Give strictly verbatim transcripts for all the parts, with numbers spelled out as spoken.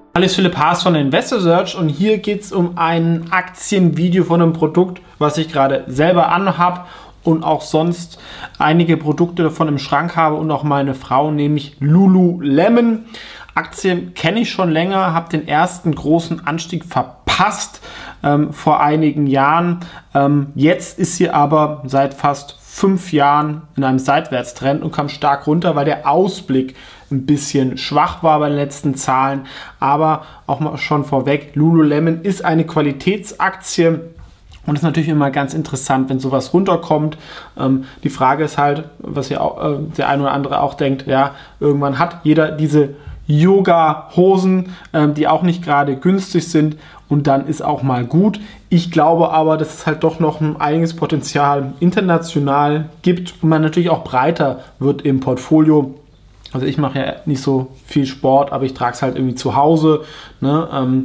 Hallo, ich bin Philipp Haas von Investor Search und hier geht es um ein Aktienvideo von einem Produkt, was ich gerade selber anhab und auch sonst einige Produkte davon im Schrank habe und auch meine Frau, nämlich Lululemon. Aktien kenne ich schon länger, habe den ersten großen Anstieg verpasst ähm, vor einigen Jahren. Ähm, jetzt ist sie aber seit fast fünf Jahren in einem Seitwärtstrend und kam stark runter, weil der Ausblick ein bisschen schwach war bei den letzten Zahlen. Aber auch mal schon vorweg, Lululemon ist eine Qualitätsaktie. Und es ist natürlich immer ganz interessant, wenn sowas runterkommt. Ähm, die Frage ist halt, was ja auch, äh, der ein oder andere auch denkt, ja, irgendwann hat jeder diese Yoga-Hosen, ähm, die auch nicht gerade günstig sind, und dann ist auch mal gut. Ich glaube aber, dass es halt doch noch ein einiges Potenzial international gibt und man natürlich auch breiter wird im Portfolio. Also ich mache ja nicht so viel Sport, aber ich trage es halt irgendwie zu Hause, ne? ähm,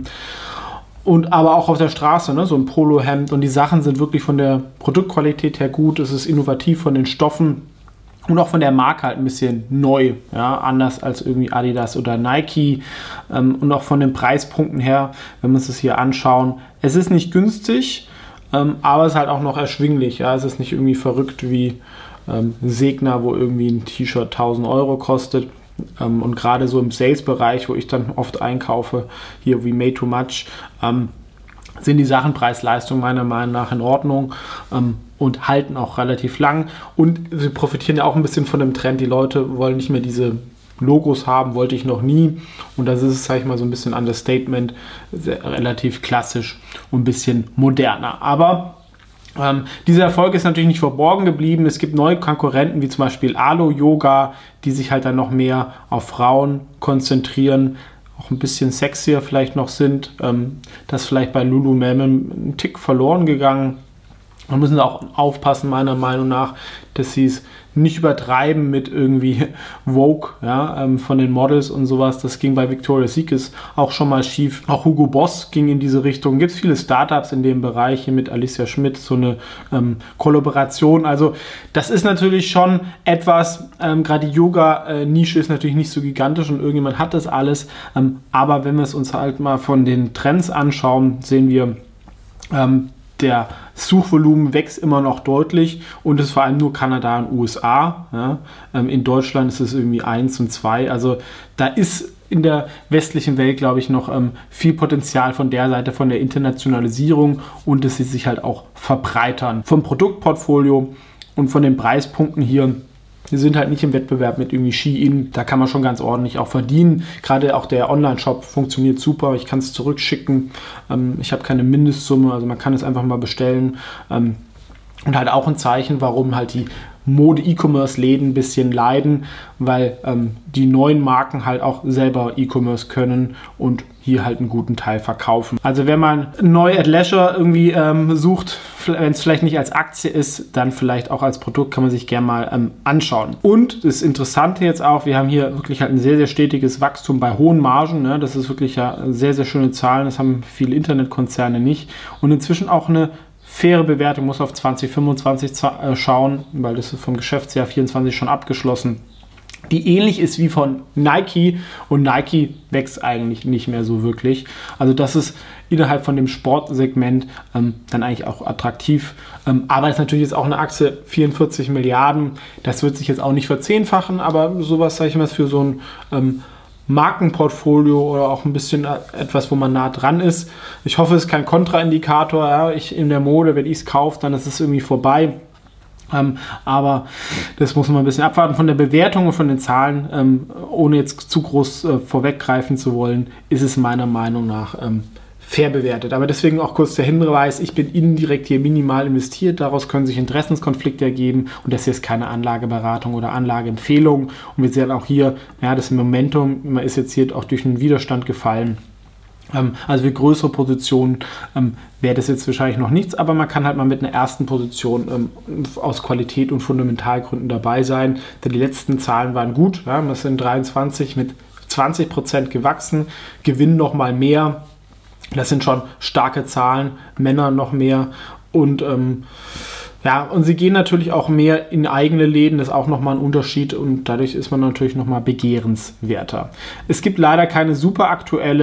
Und aber auch auf der Straße, ne? So ein Polohemd, und die Sachen sind wirklich von der Produktqualität her gut. Es ist innovativ von den Stoffen und auch von der Marke halt ein bisschen neu, ja? Anders als irgendwie Adidas oder Nike, ähm, und auch von den Preispunkten her, wenn wir uns das hier anschauen. Es ist nicht günstig, ähm, aber es ist halt auch noch erschwinglich. Ja? Es ist nicht irgendwie verrückt wie ähm, Segner, wo irgendwie ein T-Shirt tausend Euro kostet. Ähm, und gerade so im Sales-Bereich, wo ich dann oft einkaufe, hier wie Made to Much, ähm, sind die Sachen Preis-Leistung meiner Meinung nach in Ordnung ähm, und halten auch relativ lang. Und sie profitieren ja auch ein bisschen von dem Trend. Die Leute wollen nicht mehr diese Logos haben, wollte ich noch nie. Und das ist, sage ich mal, so ein bisschen Understatement, sehr, relativ klassisch und ein bisschen moderner. Aber Ähm, dieser Erfolg ist natürlich nicht verborgen geblieben. Es gibt neue Konkurrenten, wie zum Beispiel Alo Yoga, die sich halt dann noch mehr auf Frauen konzentrieren, auch ein bisschen sexier vielleicht noch sind. Ähm, das ist vielleicht bei Lululemon ein Tick verloren gegangen. Da müssen sie auch aufpassen, meiner Meinung nach, dass sie es nicht übertreiben mit irgendwie Vogue, ja, ähm, von den Models und sowas. Das ging bei Victoria's Secret auch schon mal schief. Auch Hugo Boss ging in diese Richtung. Gibt es viele Startups in dem Bereich, hier mit Alicia Schmidt, so eine ähm, Kollaboration. Also das ist natürlich schon etwas, ähm, gerade die Yoga-Nische ist natürlich nicht so gigantisch und irgendjemand hat das alles. Ähm, aber wenn wir es uns halt mal von den Trends anschauen, sehen wir, ähm, der Suchvolumen wächst immer noch deutlich und es ist vor allem nur Kanada und U S A. Ja. Ähm, in Deutschland ist es irgendwie eins und zwei. Also da ist in der westlichen Welt, glaube ich, noch ähm, viel Potenzial von der Seite, von der Internationalisierung, und dass sie sich halt auch verbreitern. Vom Produktportfolio und von den Preispunkten hier. Wir sind halt nicht im Wettbewerb mit irgendwie Shein. Da kann man schon ganz ordentlich auch verdienen. Gerade auch der Online-Shop funktioniert super. Ich kann es zurückschicken. Ähm, ich habe keine Mindestsumme, also man kann es einfach mal bestellen. Ähm, und halt auch ein Zeichen, warum halt die Mode-E-Commerce-Läden ein bisschen leiden, weil ähm, die neuen Marken halt auch selber E-Commerce können und hier halt einen guten Teil verkaufen. Also wenn man neu at Leisure irgendwie ähm, sucht, wenn es vielleicht nicht als Aktie ist, dann vielleicht auch als Produkt, kann man sich gerne mal ähm, anschauen. Und das Interessante jetzt auch, wir haben hier wirklich halt ein sehr, sehr stetiges Wachstum bei hohen Margen. Ne? Das ist wirklich ja sehr, sehr schöne Zahlen. Das haben viele Internetkonzerne nicht. Und inzwischen auch eine faire Bewertung, muss auf zwanzig fünfundzwanzig schauen, weil das ist vom Geschäftsjahr vierundzwanzig schon abgeschlossen, die ähnlich ist wie von Nike, und Nike wächst eigentlich nicht mehr so wirklich. Also das ist innerhalb von dem Sportsegment ähm, dann eigentlich auch attraktiv. Ähm, aber es ist natürlich jetzt auch eine Aktie, vierundvierzig Milliarden, das wird sich jetzt auch nicht verzehnfachen, aber sowas, sage ich mal, für so ein ähm, Markenportfolio oder auch ein bisschen etwas, wo man nah dran ist. Ich hoffe, es ist kein Kontraindikator. Ja, ich in der Mode, wenn ich es kaufe, dann ist es irgendwie vorbei. Ähm, aber das muss man ein bisschen abwarten. Von der Bewertung und von den Zahlen, ähm, ohne jetzt zu groß äh, vorweggreifen zu wollen, ist es meiner Meinung nach ähm, fair bewertet. Aber deswegen auch kurz der Hinweis, ich bin indirekt hier minimal investiert, daraus können sich Interessenskonflikte ergeben, und das hier ist keine Anlageberatung oder Anlageempfehlung. Und wir sehen auch hier, ja, das Momentum, man ist jetzt hier auch durch einen Widerstand gefallen. Ähm, also für größere Positionen ähm, wäre das jetzt wahrscheinlich noch nichts, aber man kann halt mal mit einer ersten Position ähm, aus Qualität und Fundamentalgründen dabei sein, denn die letzten Zahlen waren gut. Ja, das sind dreiundzwanzig mit zwanzig Prozent gewachsen, Gewinn noch mal mehr. Das sind schon starke Zahlen, Männer noch mehr, und ähm, ja, und sie gehen natürlich auch mehr in eigene Läden, das ist auch nochmal ein Unterschied, und dadurch ist man natürlich nochmal begehrenswerter. Es gibt leider keine super aktuelle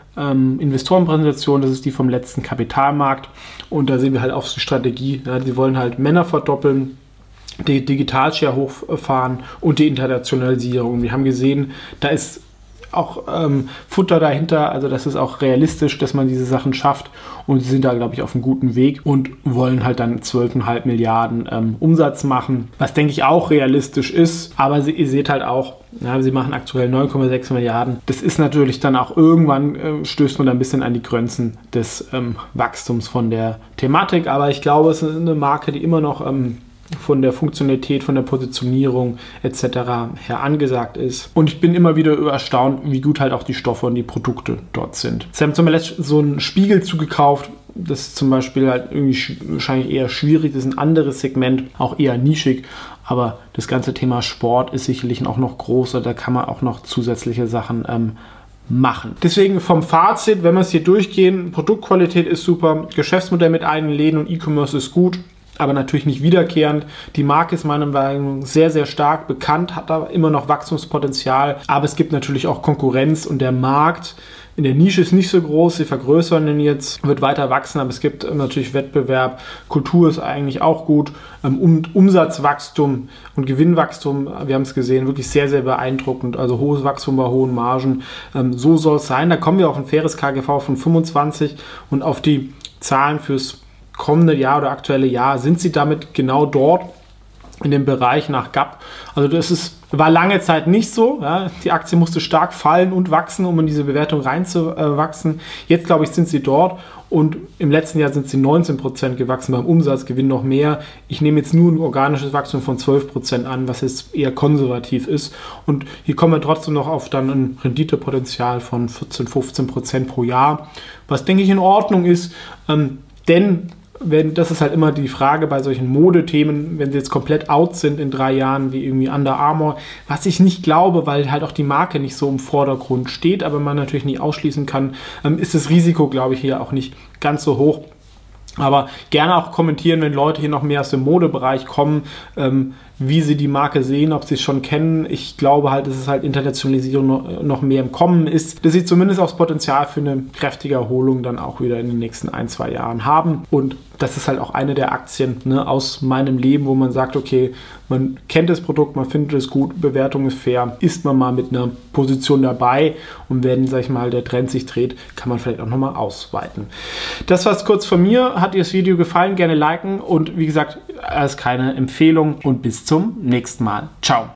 ähm, Investorenpräsentation, das ist die vom letzten Kapitalmarkt. Und da sehen wir halt auch die Strategie. Ja, die wollen halt Männer verdoppeln, die Digitalshare hochfahren und die Internationalisierung. Wir haben gesehen, da ist auch ähm, Futter dahinter, also das ist auch realistisch, dass man diese Sachen schafft, und sie sind da, glaube ich, auf einem guten Weg und wollen halt dann zwölf Komma fünf Milliarden ähm, Umsatz machen, was, denke ich, auch realistisch ist, aber sie, ihr seht halt auch, ja, sie machen aktuell neun Komma sechs Milliarden. Das ist natürlich dann auch irgendwann, äh, stößt man da ein bisschen an die Grenzen des ähm, Wachstums von der Thematik, aber ich glaube, es ist eine Marke, die immer noch ähm, von der Funktionalität, von der Positionierung et cetera her angesagt ist. Und ich bin immer wieder erstaunt, wie gut halt auch die Stoffe und die Produkte dort sind. Sie haben zum Beispiel so einen Spiegel zugekauft. Das ist zum Beispiel halt irgendwie wahrscheinlich eher schwierig. Das ist ein anderes Segment, auch eher nischig. Aber das ganze Thema Sport ist sicherlich auch noch groß. Da kann man auch noch zusätzliche Sachen ähm, machen. Deswegen vom Fazit, wenn wir es hier durchgehen, Produktqualität ist super, Geschäftsmodell mit eigenen Läden und E-Commerce ist gut, aber natürlich nicht wiederkehrend. Die Marke ist meiner Meinung nach sehr, sehr stark bekannt, hat aber immer noch Wachstumspotenzial, aber es gibt natürlich auch Konkurrenz und der Markt in der Nische ist nicht so groß, sie vergrößern den jetzt, wird weiter wachsen, aber es gibt natürlich Wettbewerb, Kultur ist eigentlich auch gut, um, Umsatzwachstum und Gewinnwachstum, wir haben es gesehen, wirklich sehr, sehr beeindruckend, also hohes Wachstum bei hohen Margen, so soll es sein. Da kommen wir auf ein faires K G V von fünfundzwanzig und auf die Zahlen fürs kommende Jahr oder aktuelle Jahr sind sie damit genau dort in dem Bereich nach G A P. Also das ist, war lange Zeit nicht so. Ja. Die Aktie musste stark fallen und wachsen, um in diese Bewertung reinzuwachsen. Jetzt, glaube ich, sind sie dort und im letzten Jahr sind sie neunzehn Prozent gewachsen, beim Umsatzgewinn noch mehr. Ich nehme jetzt nur ein organisches Wachstum von zwölf Prozent an, was jetzt eher konservativ ist. Und hier kommen wir trotzdem noch auf dann ein Renditepotenzial von vierzehn, fünfzehn Prozent pro Jahr, was, denke ich, in Ordnung ist. Ähm, denn Wenn, das ist halt immer die Frage bei solchen Modethemen, wenn sie jetzt komplett out sind in drei Jahren, wie irgendwie Under Armour, was ich nicht glaube, weil halt auch die Marke nicht so im Vordergrund steht, aber man natürlich nie ausschließen kann, ähm, ist das Risiko, glaube ich, hier auch nicht ganz so hoch. Aber gerne auch kommentieren, wenn Leute hier noch mehr aus dem Modebereich kommen, ähm, wie sie die Marke sehen, ob sie es schon kennen. Ich glaube halt, dass es halt Internationalisierung noch, noch mehr im Kommen ist, dass sie zumindest auch das Potenzial für eine kräftige Erholung dann auch wieder in den nächsten ein, zwei Jahren haben. Und das ist halt auch eine der Aktien, ne, aus meinem Leben, wo man sagt, okay, man kennt das Produkt, man findet es gut, Bewertung ist fair, ist man mal mit einer Position dabei und wenn, sag ich mal, der Trend sich dreht, kann man vielleicht auch nochmal ausweiten. Das war's kurz von mir. Hat dir das Video gefallen? Gerne liken und wie gesagt, alles keine Empfehlung und bis zum nächsten Mal. Ciao.